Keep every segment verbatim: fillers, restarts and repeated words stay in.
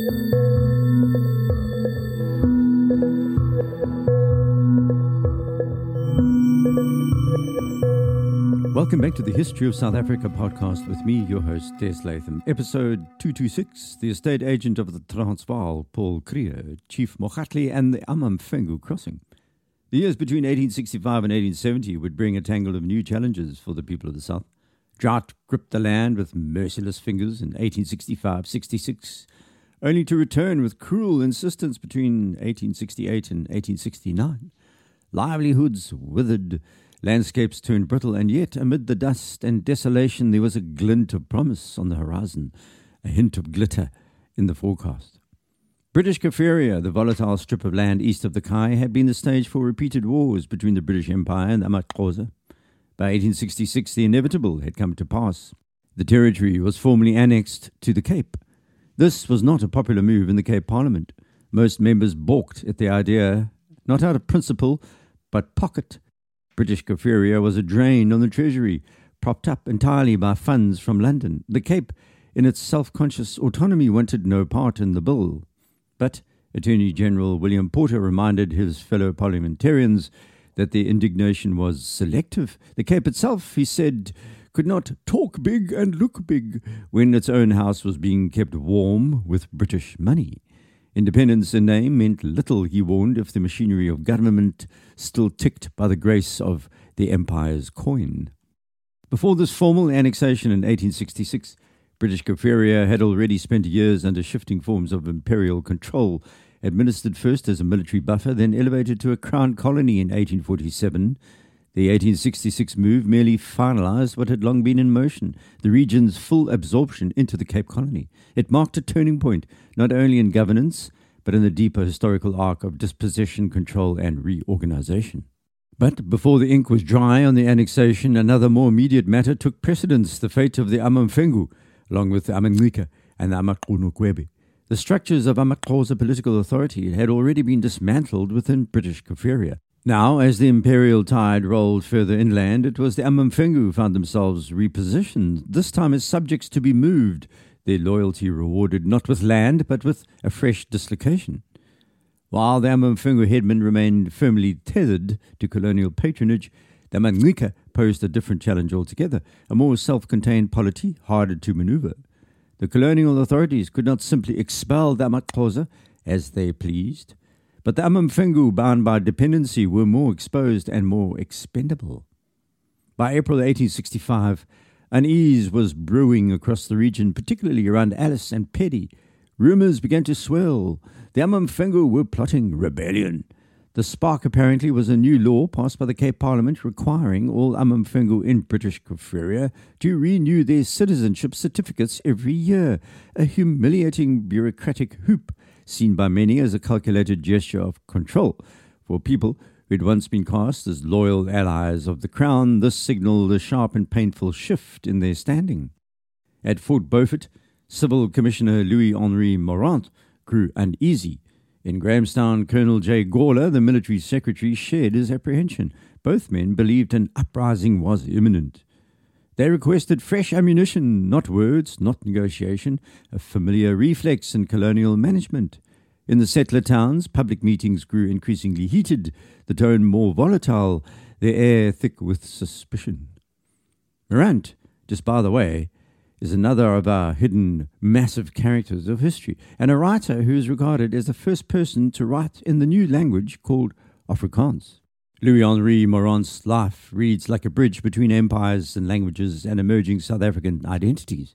Welcome back to the History of South Africa podcast with me, your host, Des Latham. Episode two twenty-six, the estate agent of the Transvaal, Paul Creer, Chief Mogatli, and the Amamfengu crossing. The years between eighteen sixty-five and eighteen seventy would bring a tangle of new challenges for the people of the South. Drought gripped the land with merciless fingers in eighteen sixty-five sixty-six, only to return with cruel insistence between eighteen sixty-eight and eighteen sixty-nine. Livelihoods withered, landscapes turned brittle, and yet amid the dust and desolation there was a glint of promise on the horizon, a hint of glitter in the forecast. British Kaffraria, the volatile strip of land east of the Khai, had been the stage for repeated wars between the British Empire and Amaxhosa. By eighteen sixty-six, the inevitable had come to pass. The territory was formally annexed to the Cape. This was not a popular move in the Cape Parliament. Most members balked at the idea, not out of principle, but pocket. British Kaffraria was a drain on the treasury, propped up entirely by funds from London. The Cape, in its self-conscious autonomy, wanted no part in the bill. But Attorney General William Porter reminded his fellow parliamentarians that their indignation was selective. The Cape itself, he said, could not talk big and look big when its own house was being kept warm with British money. Independence in name meant little, he warned, if the machinery of government still ticked by the grace of the empire's coin. Before this formal annexation in eighteen sixty-six, British Kaffraria had already spent years under shifting forms of imperial control, administered first as a military buffer, then elevated to a crown colony in eighteen forty-seven. The eighteen sixty-six move merely finalized what had long been in motion, the region's full absorption into the Cape Colony. It marked a turning point, not only in governance, but in the deeper historical arc of dispossession, control, and reorganization. But before the ink was dry on the annexation, another more immediate matter took precedence, the fate of the Amamfengu, along with the Amancika and the Amaqhunukwebe. The structures of Amaxhosa political authority had already been dismantled within British Kaffraria. Now, as the imperial tide rolled further inland, it was the Amamfengu who found themselves repositioned, this time as subjects to be moved, their loyalty rewarded not with land, but with a fresh dislocation. While the Amamfengu headmen remained firmly tethered to colonial patronage, the Amancika posed a different challenge altogether, a more self-contained polity, harder to maneuver. The colonial authorities could not simply expel the Amaxhosa as they pleased, but the Amamfengu, bound by dependency, were more exposed and more expendable. By April eighteen sixty-five, unease was brewing across the region, particularly around Alice and Pedi. Rumours began to swell. The Amamfengu were plotting rebellion. The spark, apparently, was a new law passed by the Cape Parliament requiring all Amamfengu in British Kaffraria to renew their citizenship certificates every year, a humiliating bureaucratic hoop seen by many as a calculated gesture of control. For people who had once been cast as loyal allies of the Crown, this signalled a sharp and painful shift in their standing. At Fort Beaufort, Civil Commissioner Louis-Henri Morant grew uneasy. In Grahamstown, Colonel J. Gawler, the military secretary, shared his apprehension. Both men believed an uprising was imminent. They requested fresh ammunition, not words, not negotiation, a familiar reflex in colonial management. In the settler towns, public meetings grew increasingly heated, the tone more volatile, the air thick with suspicion. Morant, just by the way, is another of our hidden massive characters of history, and a writer who is regarded as the first person to write in the new language called Afrikaans. Louis-Henri Morant's life reads like a bridge between empires and languages and emerging South African identities.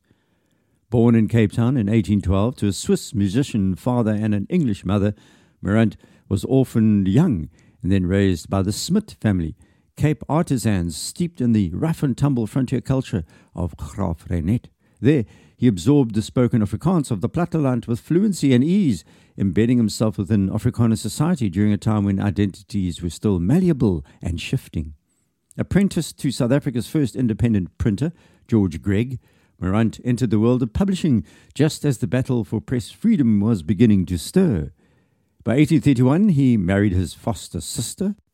Born in Cape Town in eighteen twelve to a Swiss musician father and an English mother, Morant was orphaned young and then raised by the Smit family, Cape artisans steeped in the rough-and-tumble frontier culture of Graaf-Reinet. There, he absorbed the spoken Afrikaans of the platteland with fluency and ease, embedding himself within Afrikaner society during a time when identities were still malleable and shifting. Apprenticed to South Africa's first independent printer, George Gregg, Morant entered the world of publishing just as the battle for press freedom was beginning to stir. By eighteen thirty-one, he married his foster sister,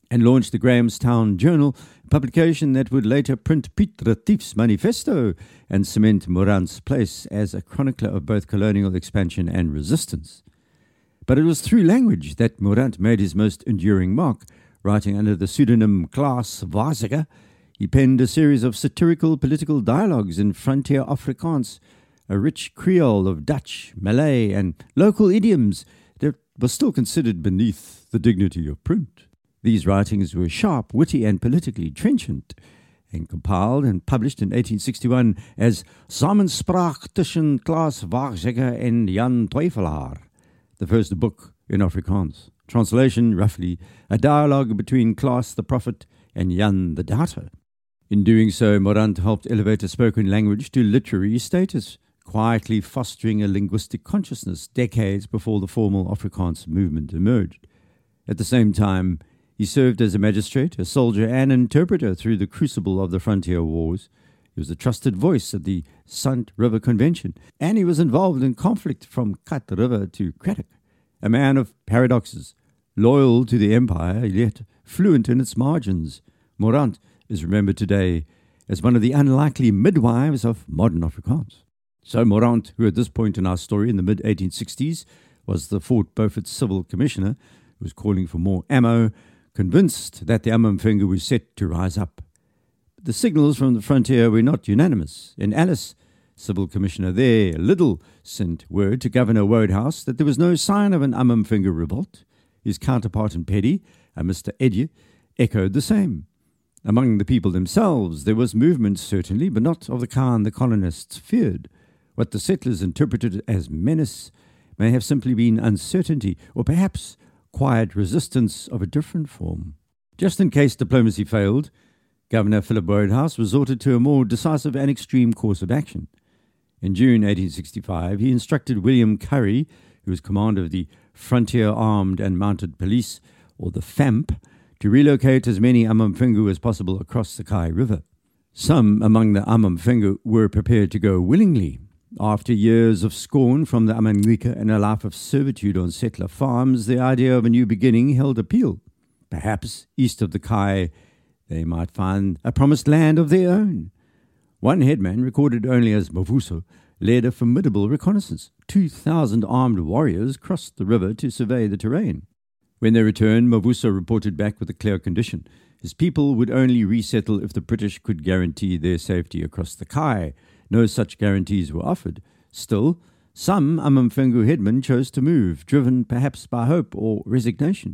and launched the Grahamstown Journal, a publication that would later print Piet Retief's manifesto and cement Morant's place as a chronicler of both colonial expansion and resistance. But it was through language that Morant made his most enduring mark. Writing under the pseudonym Klaas Waaziger, he penned a series of satirical political dialogues in frontier Afrikaans, a rich Creole of Dutch, Malay, and local idioms that was still considered beneath the dignity of print. These writings were sharp, witty, and politically trenchant, and compiled and published in eighteen sixty-one as Samenspraak tussen Klaas Waaziger en Jan Twyfelaar, the first book in Afrikaans. Translation, roughly, a dialogue between Klaas the prophet and Jan the doubter. In doing so, Morant helped elevate a spoken language to literary status, quietly fostering a linguistic consciousness decades before the formal Afrikaans movement emerged. At the same time, he served as a magistrate, a soldier, and interpreter through the crucible of the frontier wars. He was a trusted voice at the Sant River Convention, and he was involved in conflict from Kat River to Cradock. A man of paradoxes, loyal to the empire, yet fluent in its margins, Morant is remembered today as one of the unlikely midwives of modern Afrikaans. So Morant, who at this point in our story in the mid eighteen sixties was the Fort Beaufort Civil Commissioner, who was calling for more ammo, convinced that the Amamfengu was set to rise up. But the signals from the frontier were not unanimous. In Alice, Civil Commissioner there, Liddle, sent word to Governor Wodehouse that there was no sign of an Amamfengu revolt. His counterpart in Petty, a Mister Edye, echoed the same. Among the people themselves, there was movement certainly, but not of the kind the colonists feared. What the settlers interpreted as menace may have simply been uncertainty, or perhaps quiet resistance of a different form. Just in case diplomacy failed, Governor Philip Wodehouse resorted to a more decisive and extreme course of action. In June eighteen sixty-five, he instructed William Curry, who was commander of the Frontier Armed and Mounted Police, or the F A M P, to relocate as many Amamfengu as possible across the Kai River. Some among the Amamfengu were prepared to go willingly. After years of scorn from the Amangika and a life of servitude on settler farms, the idea of a new beginning held appeal. Perhaps east of the Kai, they might find a promised land of their own. One headman, recorded only as Mavuso, led a formidable reconnaissance. Two thousand armed warriors crossed the river to survey the terrain. When they returned, Mavuso reported back with a clear condition. His people would only resettle if the British could guarantee their safety across the Kai. No such guarantees were offered. Still, some Amamfengu headmen chose to move, driven perhaps by hope or resignation.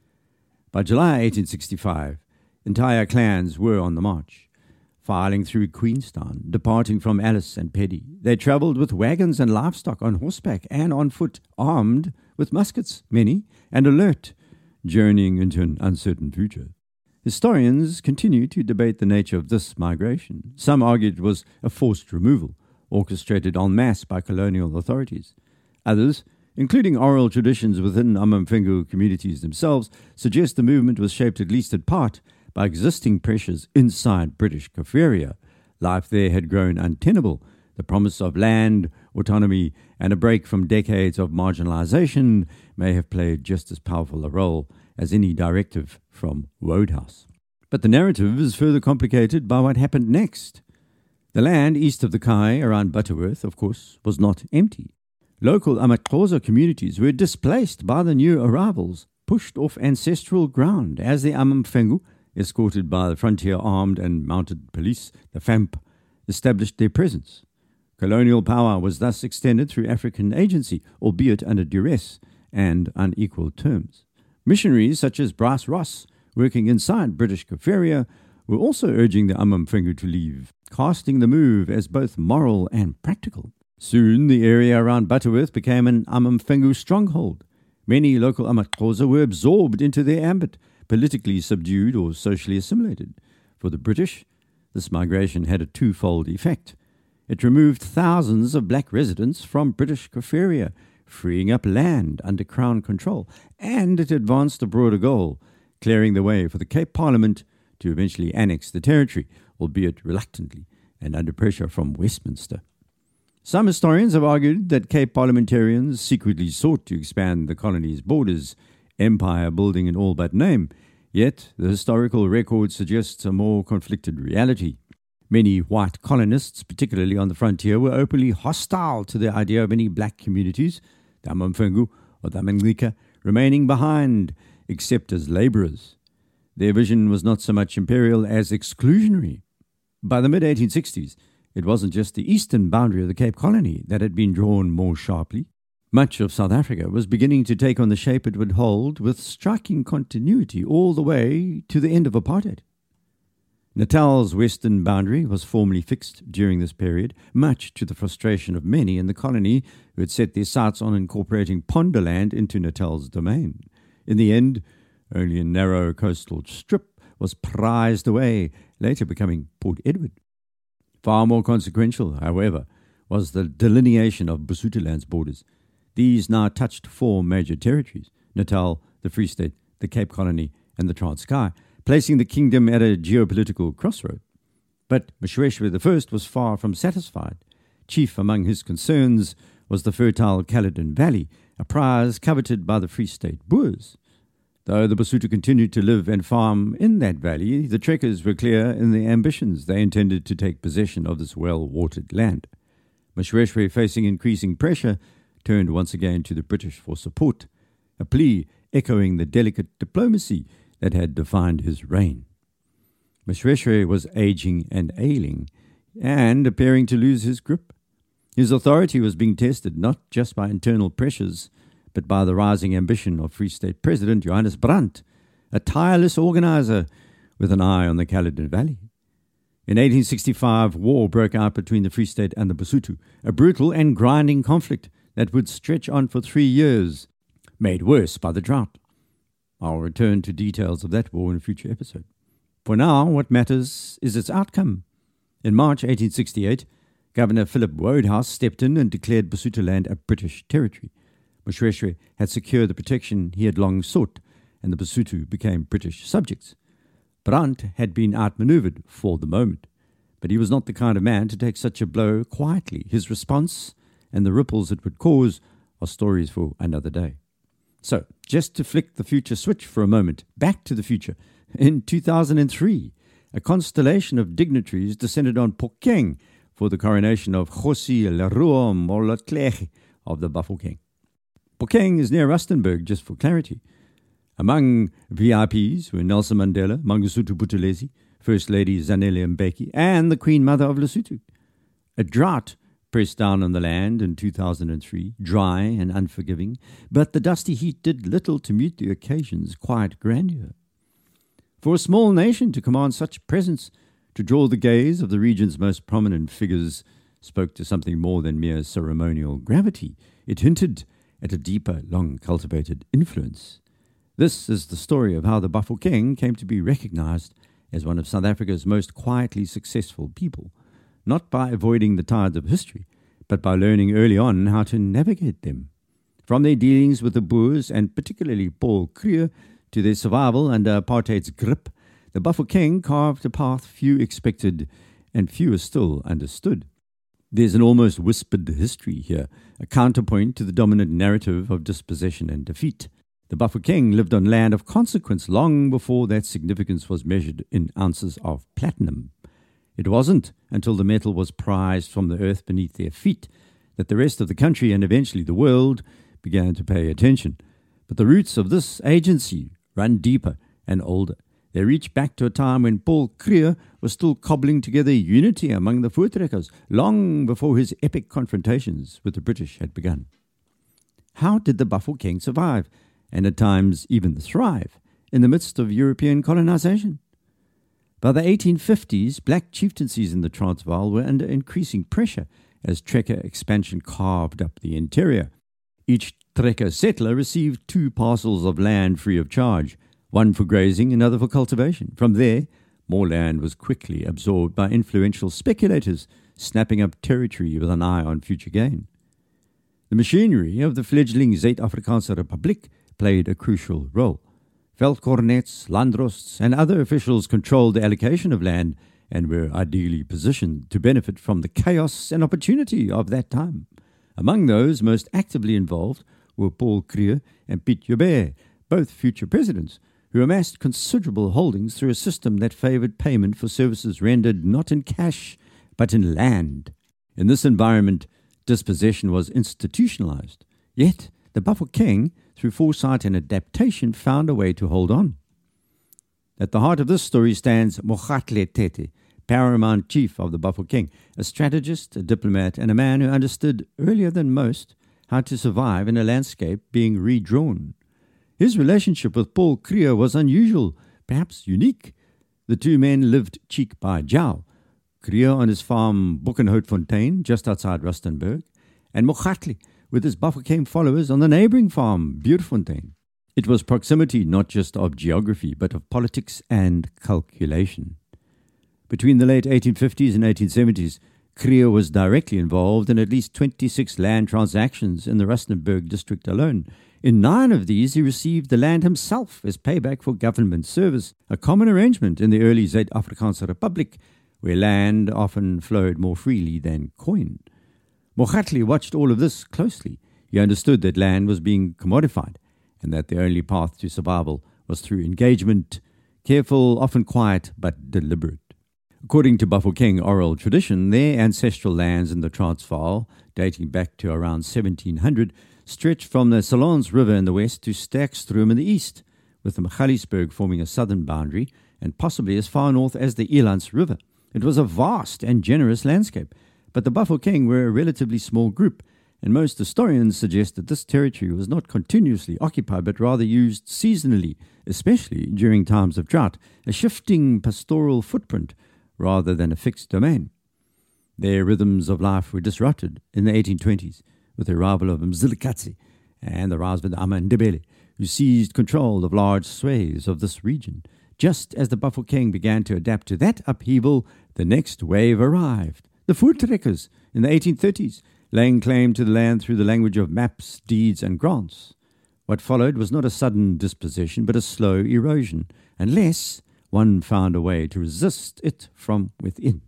By July eighteen sixty-five, entire clans were on the march. Filing through Queenstown, departing from Alice and Petty, they travelled with wagons and livestock on horseback and on foot, armed with muskets, many, and alert, journeying into an uncertain future. Historians continue to debate the nature of this migration. Some argued it was a forced removal, orchestrated en masse by colonial authorities. Others, including oral traditions within Amamfengu communities themselves, suggest the movement was shaped at least in part by existing pressures inside British Kaffraria. Life there had grown untenable. The promise of land, autonomy, and a break from decades of marginalization may have played just as powerful a role as any directive from Wodehouse. But the narrative is further complicated by what happened next. The land east of the Kai, around Butterworth, of course, was not empty. Local Amaxhosa communities were displaced by the new arrivals, pushed off ancestral ground as the Amamfengu, escorted by the Frontier Armed and Mounted Police, the F A M P, established their presence. Colonial power was thus extended through African agency, albeit under duress and unequal terms. Missionaries such as Bryce Ross, working inside British Kaffraria, were also urging the Amamfengu to leave, casting the move as both moral and practical. Soon the area around Butterworth became an Amamfengu stronghold. Many local Amaxhosa were absorbed into their ambit, politically subdued or socially assimilated. For the British, this migration had a twofold effect. It removed thousands of black residents from British Kaffraria, freeing up land under Crown control, and it advanced a broader goal, clearing the way for the Cape Parliament to eventually annex the territory, albeit reluctantly and under pressure from Westminster. Some historians have argued that Cape parliamentarians secretly sought to expand the colony's borders, empire building in all but name. Yet, the historical record suggests a more conflicted reality. Many white colonists, particularly on the frontier, were openly hostile to the idea of any black communities, the Amamfengu or the Mangika, remaining behind, except as labourers. Their vision was not so much imperial as exclusionary. By the mid eighteen sixties, it wasn't just the eastern boundary of the Cape Colony that had been drawn more sharply. Much of South Africa was beginning to take on the shape it would hold, with striking continuity all the way to the end of apartheid. Natal's western boundary was formally fixed during this period, much to the frustration of many in the colony who had set their sights on incorporating Ponderland into Natal's domain. In the end, only a narrow coastal strip was prized away, later becoming Port Edward. Far more consequential, however, was the delineation of Basotholand's borders. These now touched four major territories: Natal, the Free State, the Cape Colony, and the Transkei, placing the kingdom at a geopolitical crossroad. But Moshoeshoe the First was far from satisfied. Chief among his concerns was the fertile Caledon Valley, a prize coveted by the Free State Boers. Though the Basotho continued to live and farm in that valley, the trekkers were clear in their ambitions. They intended to take possession of this well-watered land. Moshoeshoe, facing increasing pressure, turned once again to the British for support, a plea echoing the delicate diplomacy that had defined his reign. Moshoeshoe was aging and ailing, and appearing to lose his grip. His authority was being tested not just by internal pressures, but by the rising ambition of Free State President Johannes Brand, a tireless organizer with an eye on the Caledon Valley. In eighteen sixty-five, war broke out between the Free State and the Basotho, a brutal and grinding conflict that would stretch on for three years, made worse by the drought. I'll return to details of that war in a future episode. For now, what matters is its outcome. In March eighteen sixty-eight, Governor Philip Wodehouse stepped in and declared Basotholand a British territory. Moshoeshoe had secured the protection he had long sought, and the Basotho became British subjects. Brand had been outmaneuvered for the moment, but he was not the kind of man to take such a blow quietly. His response and the ripples it would cause are stories for another day. So, just to flick the future switch for a moment, back to the future. In two thousand three, a constellation of dignitaries descended on Phokeng for the coronation of Kgosi Leruo Molotlege of the Bafokeng. Phokeng is near Rustenburg, just for clarity. Among V I Ps were Nelson Mandela, Mangosuthu Buthelezi, First Lady Zanele Mbeki, and the Queen Mother of Lesotho. A drought pressed down on the land in two thousand three, dry and unforgiving, but the dusty heat did little to mute the occasion's quiet grandeur. For a small nation to command such presence, to draw the gaze of the region's most prominent figures, spoke to something more than mere ceremonial gravity. It hinted at a deeper, long-cultivated influence. This is the story of how the Bafokeng came to be recognized as one of South Africa's most quietly successful people, not by avoiding the tides of history, but by learning early on how to navigate them. From their dealings with the Boers, and particularly Paul Kruger, to their survival under apartheid's grip, the Bafokeng carved a path few expected and fewer still understood. There's an almost whispered history here, a counterpoint to the dominant narrative of dispossession and defeat. The Bafokeng lived on land of consequence long before that significance was measured in ounces of platinum. It wasn't until the metal was prized from the earth beneath their feet that the rest of the country and eventually the world began to pay attention. But the roots of this agency run deeper and older. They reach back to a time when Paul Kruger was still cobbling together unity among the Voortrekkers, long before his epic confrontations with the British had begun. How did the Bafokeng survive, and at times even thrive, in the midst of European colonization? By the eighteen fifties, black chieftaincies in the Transvaal were under increasing pressure as trekker expansion carved up the interior. Each trekker settler received two parcels of land free of charge, one for grazing, another for cultivation. From there, more land was quickly absorbed by influential speculators, snapping up territory with an eye on future gain. The machinery of the fledgling Zuid-Afrikaanse Republiek played a crucial role. Veldkornets, landrosts, and other officials controlled the allocation of land and were ideally positioned to benefit from the chaos and opportunity of that time. Among those most actively involved were Paul Kruger and Piet Joubert, both future presidents, who amassed considerable holdings through a system that favored payment for services rendered not in cash, but in land. In this environment, dispossession was institutionalized. Yet, the Bafokeng, through foresight and adaptation, found a way to hold on. At the heart of this story stands Mokgatle Tete, paramount chief of the Bafokeng, a strategist, a diplomat, and a man who understood, earlier than most, how to survive in a landscape being redrawn. His relationship with Paul Kruger was unusual, perhaps unique. The two men lived cheek by jowl, Kruger on his farm Boekenhoutfontein, just outside Rustenburg, and Mokgatle with his Bafokeng followers on the neighboring farm, Buurfontein. It was proximity not just of geography, but of politics and calculation. Between the late eighteen fifties and eighteen seventies, Kruger was directly involved in at least twenty-six land transactions in the Rustenburg district alone. In nine of these, he received the land himself as payback for government service, a common arrangement in the early Zuid-Afrikaanse Republic, where land often flowed more freely than coin. Mokgatle watched all of this closely. He understood that land was being commodified, and that the only path to survival was through engagement, careful, often quiet, but deliberate. According to Bafokeng oral tradition, their ancestral lands in the Transvaal, dating back to around seventeen hundred, stretched from the Salons River in the west to Sterkstroom in the east, with the Magaliesberg forming a southern boundary, and possibly as far north as the Elands River. It was a vast and generous landscape, but the Bafokeng were a relatively small group, and most historians suggest that this territory was not continuously occupied, but rather used seasonally, especially during times of drought, a shifting pastoral footprint rather than a fixed domain. Their rhythms of life were disrupted in the eighteen twenties with the arrival of Mzilikazi and the rise of the Amandebele, who seized control of large swathes of this region. Just as the Bafokeng began to adapt to that upheaval, the next wave arrived. The Voortrekkers in the eighteen thirties, laying claim to the land through the language of maps, deeds, and grants. What followed was not a sudden dispossession, but a slow erosion, unless one found a way to resist it from within.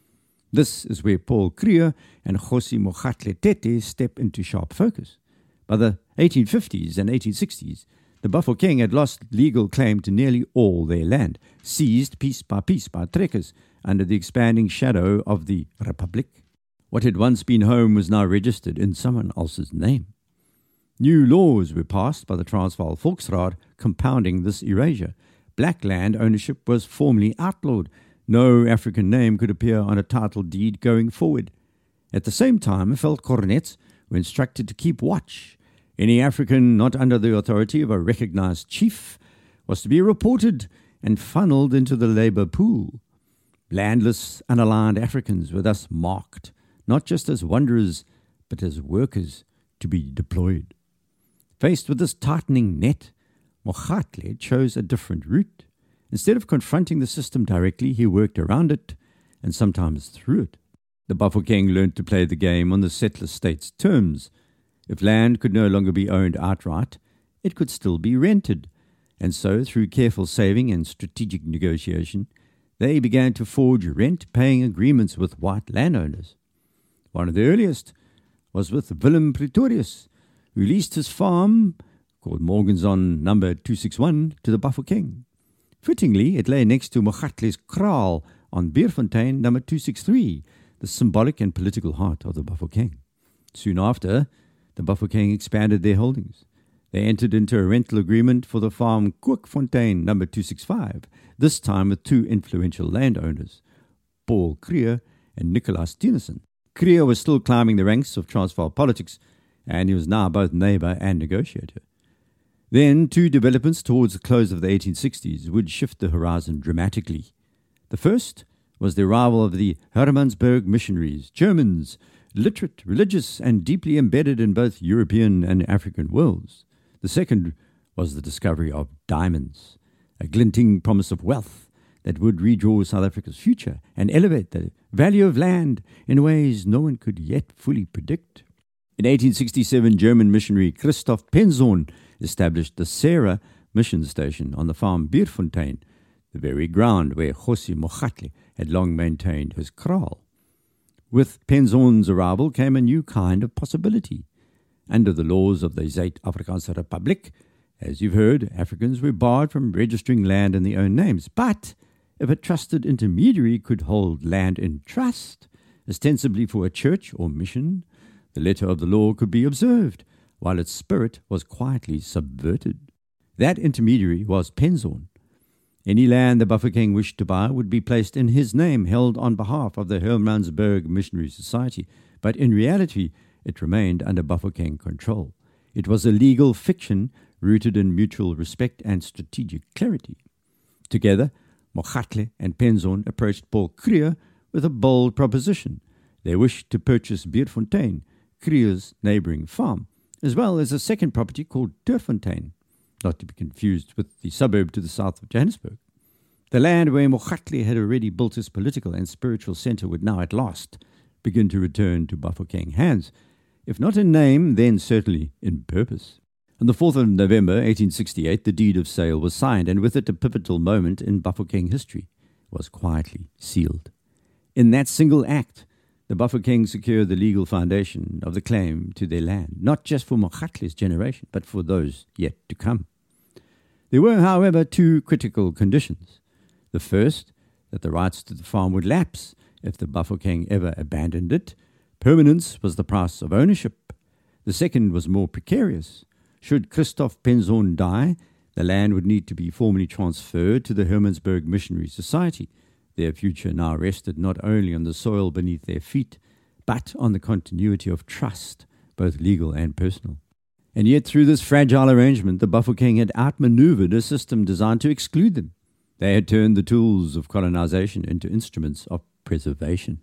This is where Paul Kruger and Kgosi Mokgatle Tete step into sharp focus. By the eighteen fifties and eighteen sixties, the Bafokeng had lost legal claim to nearly all their land, seized piece by piece by trekkers under the expanding shadow of the Republic. What had once been home was now registered in someone else's name. New laws were passed by the Transvaal Volksraad compounding this erasure. Black land ownership was formally outlawed. No African name could appear on a title deed going forward. At the same time, veldkornets were instructed to keep watch. Any African not under the authority of a recognized chief was to be reported and funneled into the labor pool. Landless, unaligned Africans were thus marked, not just as wanderers, but as workers to be deployed. Faced with this tightening net, Mokgatle chose a different route. Instead of confronting the system directly, he worked around it and sometimes through it. The Bafokeng learned to play the game on the settler state's terms. If land could no longer be owned outright, it could still be rented. And so, through careful saving and strategic negotiation, they began to forge rent-paying agreements with white landowners. One of the earliest was with Willem Pretorius, who leased his farm, called Morganson number two sixty-one, to the Bafokeng. Fittingly, it lay next to Mokgatle's kraal on Buurfontein number two sixty-three, the symbolic and political heart of the Bafokeng. Soon after, the Bafokeng expanded their holdings. They entered into a rental agreement for the farm Kookfontein number two sixty-five, this time with two influential landowners, Paul Kruger and Nicolaas Tennyson. Kruger was still climbing the ranks of Transvaal politics, and he was now both neighbour and negotiator. Then, two developments towards the close of the eighteen sixties would shift the horizon dramatically. The first was the arrival of the Hermannsburg missionaries, Germans, literate, religious, and deeply embedded in both European and African worlds. The second was the discovery of diamonds, a glinting promise of wealth that would redraw South Africa's future and elevate the value of land in ways no one could yet fully predict. In eighteen sixty-seven, German missionary Christoph Penzorn established the Sarah mission station on the farm Buurfontein, the very ground where Kgosi Mokgatle had long maintained his kraal. With Penzorn's arrival came a new kind of possibility. Under the laws of the Zuid-Afrikaanse Republic, As you've heard, Africans were barred from registering land in their own names. But if a trusted intermediary could hold land in trust, ostensibly for a church or mission, the letter of the law could be observed, while its spirit was quietly subverted. That intermediary was Penzorn. Any land the Bafokeng wished to buy would be placed in his name, held on behalf of the Hermannsburg Missionary Society, but in reality it remained under Bafokeng control. It was a legal fiction rooted in mutual respect and strategic clarity. Together, Mokgatle and Penzorn approached Paul Kruger with a bold proposition. They wished to purchase Bierfontein, Kruger's neighboring farm, as well as a second property called Turfontein, not to be confused with the suburb to the south of Johannesburg. The land where Mokgatle had already built his political and spiritual center would now at last begin to return to Bafokeng hands, if not in name, then certainly in purpose. On the fourth of November, eighteen sixty-eight, the deed of sale was signed, and with it a pivotal moment in Bafokeng history was quietly sealed. In that single act, the Bafokeng secured the legal foundation of the claim to their land, not just for Mokgatle's generation, but for those yet to come. There were, however, two critical conditions. The first, that the rights to the farm would lapse if the Bafokeng ever abandoned it. Permanence was the price of ownership. The second was more precarious. Should Christoph Penzorn die, the land would need to be formally transferred to the Hermannsburg Missionary Society. Their future now rested not only on the soil beneath their feet, but on the continuity of trust, both legal and personal. And yet, through this fragile arrangement, the Bafokeng had outmaneuvered a system designed to exclude them. They had turned the tools of colonization into instruments of preservation.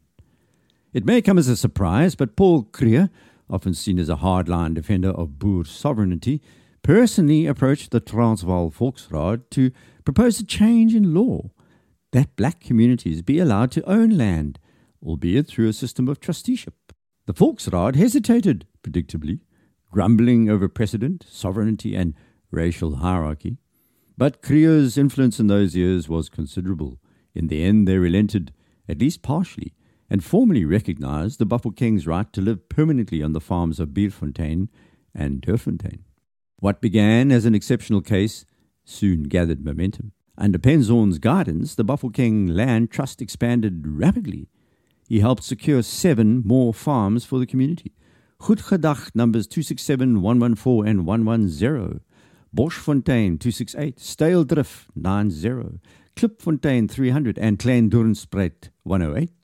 It may come as a surprise, but Paul Kruger, often seen as a hardline defender of Boer sovereignty, personally approached the Transvaal Volksraad to propose a change in law, that black communities be allowed to own land, albeit through a system of trusteeship. The Volksraad hesitated, predictably, grumbling over precedent, sovereignty, and racial hierarchy. But Kruger's influence in those years was considerable. In the end, they relented, at least partially, and formally recognized the Bafokeng's right to live permanently on the farms of Bierfontein and Turfontein. What began as an exceptional case soon gathered momentum. Under Penzorn's guidance, the Bafokeng Land Trust expanded rapidly. He helped secure seven more farms for the community. Goedgedag numbers two six seven, one one four, and one one zero. Boschfontein two six eight, Steyldrift nine zero, Klipfontein three hundred, and Klein-Doornspruit one oh eight.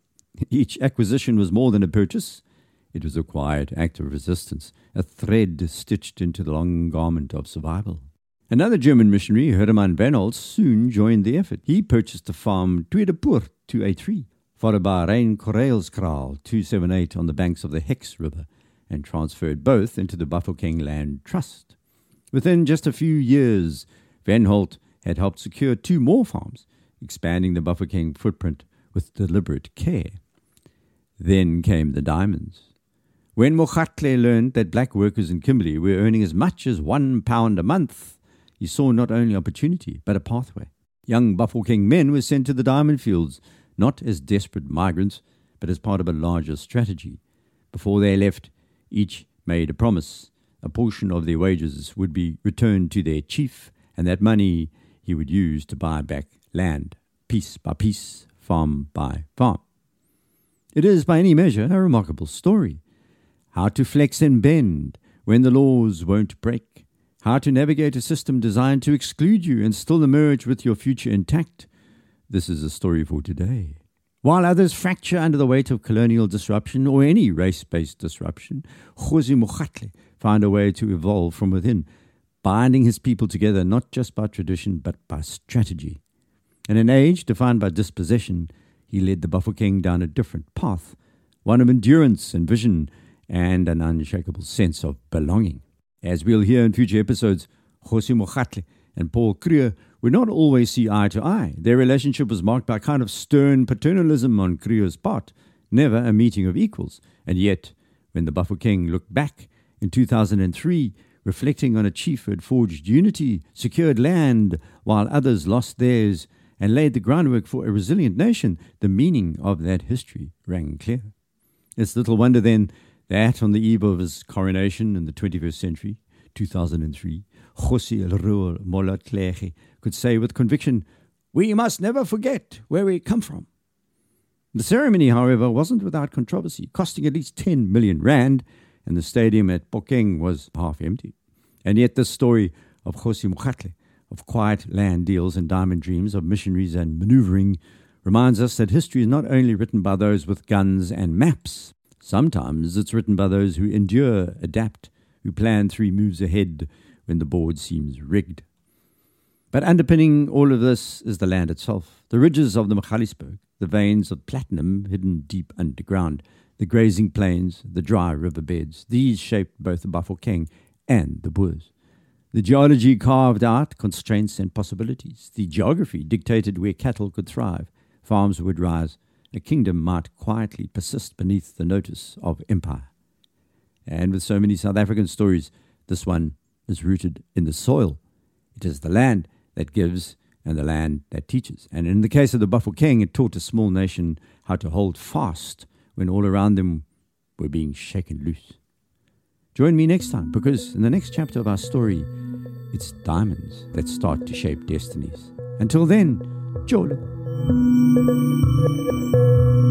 Each acquisition was more than a purchase. It was a quiet act of resistance, a thread stitched into the long garment of survival. Another German missionary, Hermann Benholz, soon joined the effort. He purchased the farm Tweedepoort two eighty-three, followed by Rijn-Korelskraal two seventy-eight on the banks of the Hex River, and transferred both into the Bafokeng Land Trust. Within just a few years, Benholz had helped secure two more farms, expanding the Bafokeng footprint with deliberate care. Then came the diamonds. When Mokgatle learned that black workers in Kimberley were earning as much as one pound a month, he saw not only opportunity, but a pathway. Young Bafokeng men were sent to the diamond fields, not as desperate migrants, but as part of a larger strategy. Before they left, each made a promise. A portion of their wages would be returned to their chief, and that money he would use to buy back land, piece by piece, farm by farm. It is, by any measure, a remarkable story. How to flex and bend when the laws won't break. How to navigate a system designed to exclude you and still emerge with your future intact. This is a story for today. While others fracture under the weight of colonial disruption or any race-based disruption, Kgosi Mokgatle found a way to evolve from within, binding his people together not just by tradition but by strategy. In an age defined by dispossession, he led the Bafokeng down a different path, one of endurance and vision and an unshakable sense of belonging. As we'll hear in future episodes, Kgosi Mokgatle and Paul Kruger would not always see eye to eye. Their relationship was marked by a kind of stern paternalism on Kruger's part, never a meeting of equals. And yet, when the Bafokeng looked back in two thousand three, reflecting on a chief who had forged unity, secured land while others lost theirs, and laid the groundwork for a resilient nation, the meaning of that history rang clear. It's little wonder then that on the eve of his coronation in the twenty-first century, two thousand three, Kgosi Leroe Molotlege could say with conviction, "We must never forget where we come from." The ceremony, however, wasn't without controversy, costing at least ten million rand, and the stadium at Bokeng was half empty. And yet this story of Kgosi Mokgatle, of quiet land deals and diamond dreams, of missionaries and maneuvering, reminds us that history is not only written by those with guns and maps. Sometimes it's written by those who endure, adapt, who plan three moves ahead when the board seems rigged. But underpinning all of this is the land itself, the ridges of the Magaliesberg, the veins of platinum hidden deep underground, the grazing plains, the dry riverbeds. These shaped both the Bafokeng and the Boers. The geology carved out constraints and possibilities. The geography dictated where cattle could thrive, farms would rise, a kingdom might quietly persist beneath the notice of empire. And with so many South African stories, this one is rooted in the soil. It is the land that gives and the land that teaches. And in the case of the Bafokeng, it taught a small nation how to hold fast when all around them were being shaken loose. Join me next time, because in the next chapter of our story, it's diamonds that start to shape destinies. Until then, Jolo.